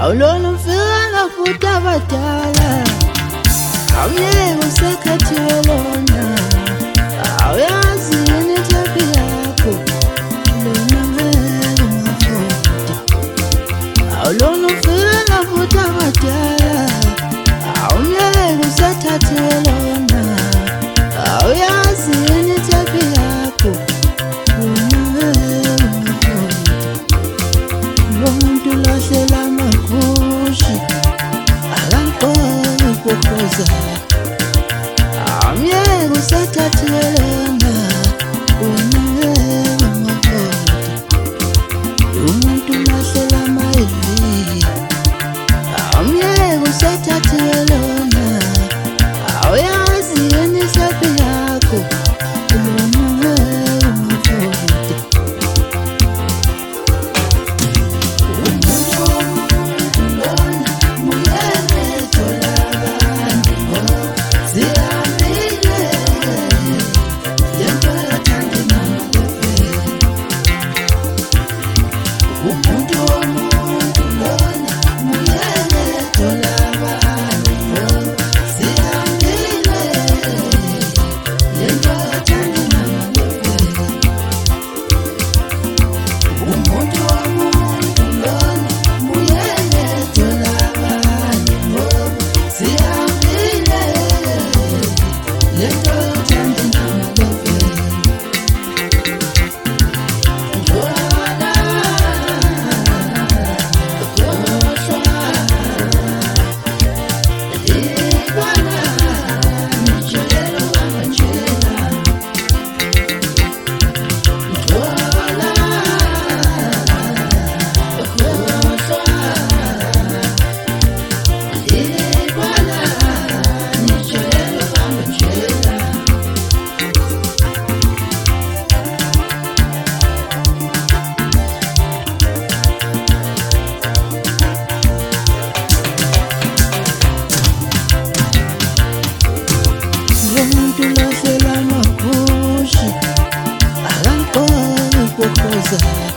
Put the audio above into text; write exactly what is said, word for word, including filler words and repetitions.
awulona mfika futhi abadala awuyeke usekhathelona awuyazi yini ithephi yakho lona ngeke ungafunda awulona mfika futhi abadala awuyeke usethathelona awuyazi yini ithephi yakho lona ngeke ungafunda lo muntu lahlela amakhoshi akankoli kokhoza awuyeke usathathelana wena ngeke ungafunda umuntu lahlela amayeli awuyeke usathathelana awuyazi yini ithephi yakho lona ngeke ungafunda umuntu lahlela amakhoshi akankoli kokhoza